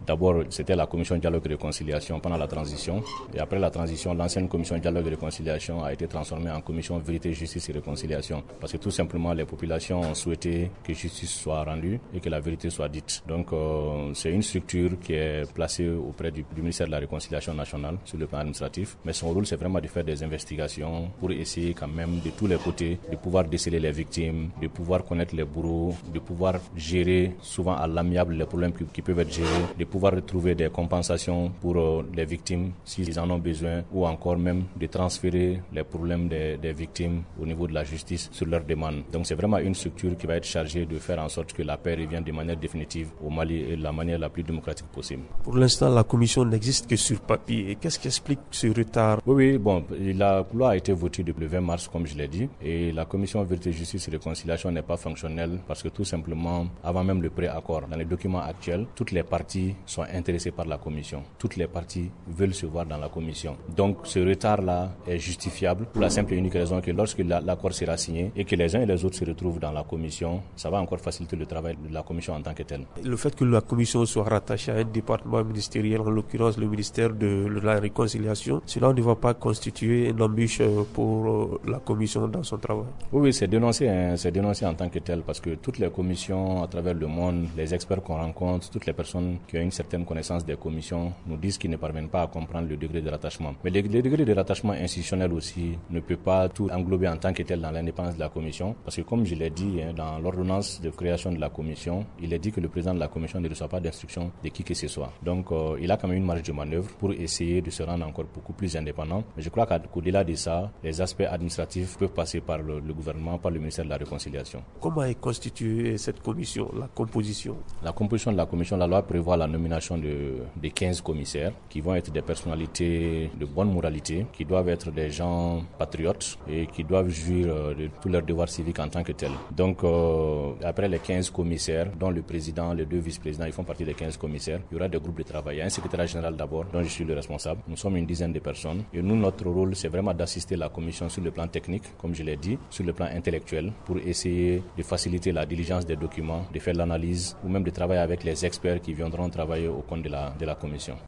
D'abord, c'était la commission dialogue et réconciliation pendant la transition. Et après la transition, l'ancienne commission dialogue et réconciliation a été transformée en commission vérité, justice et réconciliation. Parce que tout simplement, les populations ont souhaité que justice soit rendue et que la vérité soit dite. Donc, c'est une structure qui est placée auprès du ministère de la Réconciliation nationale sur le plan administratif. Mais son rôle, c'est vraiment de faire des investigations pour essayer quand même de tous les côtés de pouvoir déceler les victimes, de pouvoir connaître les bourreaux, de pouvoir gérer souvent à l'amiable les problèmes qui peuvent être gérés, de pouvoir retrouver des compensations pour les victimes s'ils en ont besoin, ou encore même de transférer les problèmes des victimes au niveau de la justice sur leurs demandes. Donc c'est vraiment une structure qui va être chargée de faire en sorte que la paix revienne de manière définitive au Mali et de la manière la plus démocratique possible. Pour l'instant, la commission n'existe que sur papier. Et qu'est-ce qui explique ce retard? Oui, la loi a été votée depuis le 20 mars, comme je l'ai dit, et la commission vérité, justice et réconciliation n'est pas fonctionnelle parce que tout simplement, avant même le préaccord, dans les documents actuels, toutes les parties sont intéressées par la commission. Toutes les parties veulent se voir dans la commission. Donc ce retard-là est justifiable pour la simple et unique raison que lorsque l'accord sera signé et que les uns et les autres se retrouvent dans la commission, ça va encore faciliter le travail de la commission en tant que telle. Le fait que la commission soit rattachée à un département ministériel, en l'occurrence le ministère de la Réconciliation, cela ne va pas constituer une embûche pour la commission dans son travail? Oui, c'est dénoncé en tant que tel parce que toutes les commissions à travers le monde, les experts qu'on rencontre, toutes les personnes qui ont une certaine connaissance des commissions nous disent qu'ils ne parviennent pas à comprendre le degré de rattachement. Mais le degré de rattachement institutionnel aussi ne peut pas tout englober en tant que tel dans l'indépendance de la commission parce que comme je l'ai dit, dans l'ordonnance de création de la commission, il est dit que le président de la commission ne reçoit pas d'instruction de qui que ce soit. Donc il a quand même une marge de manœuvre pour essayer de se rendre encore beaucoup plus indépendant. Mais je crois qu'au-delà de ça, les aspects administratifs peuvent passer par le gouvernement, par le ministère de la Réconciliation. Comment est constituée cette commission, la composition? La composition de la commission, la loi prévoit la nomination de 15 commissaires qui vont être des personnalités de bonne moralité, qui doivent être des gens patriotes et qui doivent jouir de tous leurs devoirs civiques en tant que tels. Donc après les 15 commissaires, dont le président, les 2 vice-présidents, ils font partie des 15 commissaires, il y aura des groupes de travail. Il y a un secrétaire général d'abord, dont je suis le responsable. Nous sommes une dizaine de personnes et nous, notre rôle, c'est vraiment d'assister la commission sur le plan technique, comme je l'ai dit, sur le plan intellectuel, pour essayer de faciliter la diligence des documents, de faire l'analyse ou même de travailler avec les experts qui viendront travailler au compte de la commission.